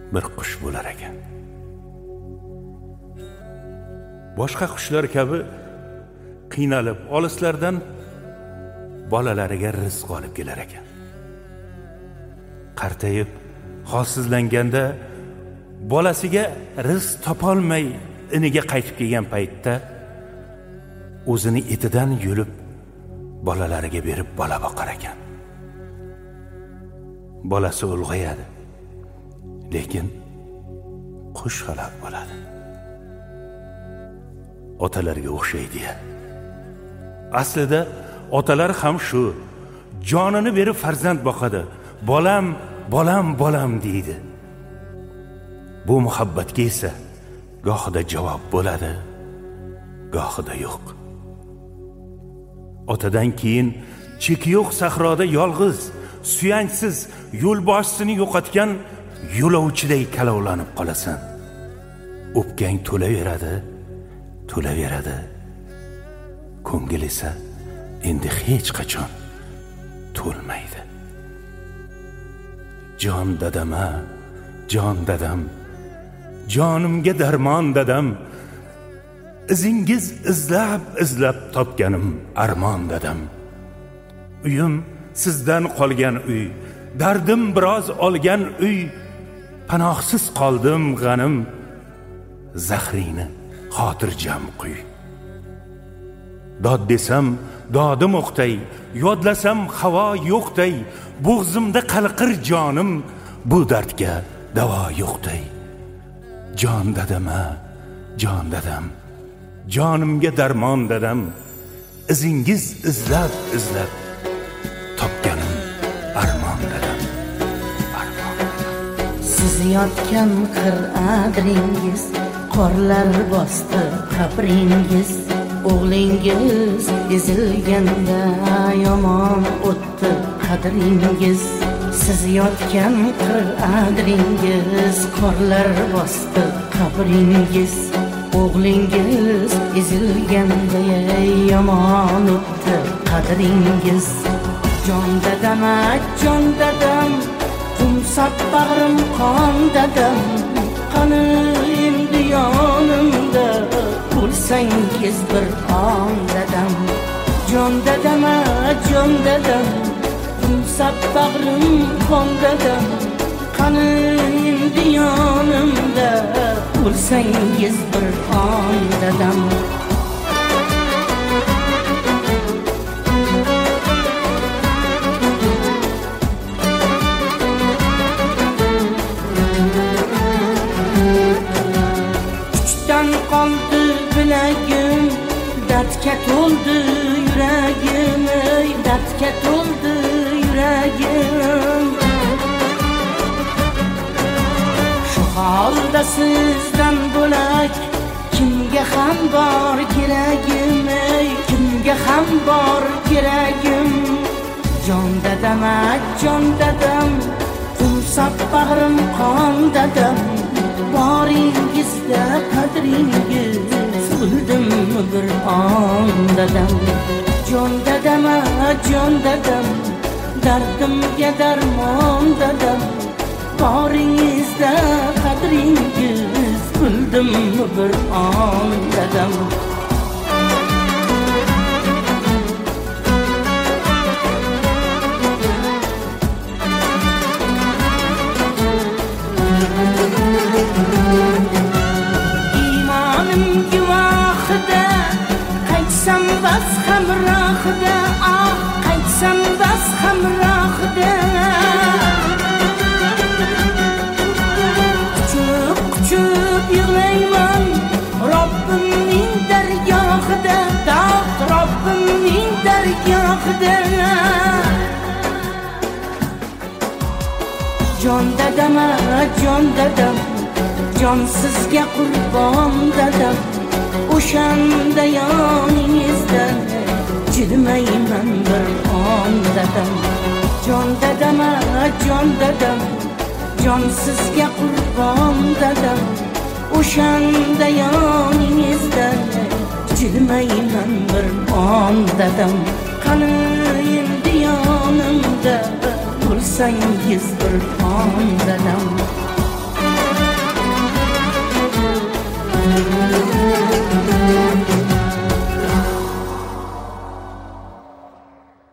bir qush bo'lar ekan. Boshqa qushlar kabi qiynalib olislardan bolalariga rizq olib kelar ekan. Qartayib, holsizlanganda bolasiga rizq topolmay iniga qaytib kelgan paytda o'zini etidan yulib bolalariga berib bola boqar ekan. Bolasi ulg'ayadi, lekin qush halok bo'ladi. Otalarga o'xshaydi ya. Aslida otalar ham shu, jonini berib farzand boqadi. Bolam, bolam, bolam deydi. Bu muhabbatga esa gohida javob bo'ladi, gohida yo'q. Otadan keyin cheki yo'q sahroda yolg'iz, suyanchsiz yo'lboshchini yo'qotgan yo'lovchiday kalovlanib qolasan. O'pkang to'laveradi. Ko'ngil esa endi hech qachon to'lmaydi. Jon dadam-a, jon dadam, jonimga darmon dadam, izingiz izlab topganim armon dadam. Uyim sizdan qolgan uy, dardim biroz olgan uy, panohsiz qoldim g'anim, zahringni xotirjam quy. Dod desam dodim o'qtay, yodlasam havo yo'qday, bo'g'zimda qalqir jonim, bu dardga davo yo'qday. Jon dadam-a, jon dadam, jonimga darmon dadam, izingiz izlab topganim armon dadam, armon. Siz yotgan qir'adringiz, qorlar bosdi qabringiz, o'g'lingiz ezilganda yomon o'tdi qadringiz. Siz yotgan qir'adringiz, qorlar bosdi qabringiz, o'g'lingiz ezilganda yomon o'tdi qadringiz. Jon dadam-a, jon dadam, qumsab bag'rim qon dadam, qani endi yonimda bo'lsangiz bir on dadam. Jon dadam-a, jon dadam, qumsab bag'rim qon dadam, qani endi yonimda bo'lsangiz bir on dadam. Kuchdan qoldi bilagim, dardga to'ldi yuragim, dardga to'ldi yuragim. Shu holda sizdan bo'lak kimga ham bor keragim, kimga ham bor keragim. Jon dadam-a, jon dadam, qumsab bag'rim qon dadam, boringizda qadringiz bildim bir on dadam. Jon dadam-a, jon dadam, dardimga darmon dadam, boringizda qadringiz bildim bir on dadam. Imonim guvohida qaytsam bas hamrohida, ah qaytsam bas hamrohida. Quchib yig'layman Robbimning dargohida, dod Robbimning dargohida. Jon dadam-a, jon dadam, jon sizga qurbon dadam, o'shanda yoningizda jilmayman bir on dadam. Jon dadam-a, jon dadam, jon sizga qurbon dadam, o'shanda yoningizda jilmayman bir on dadam. Qani endi yonimda bo'lsangiz bir on dadam.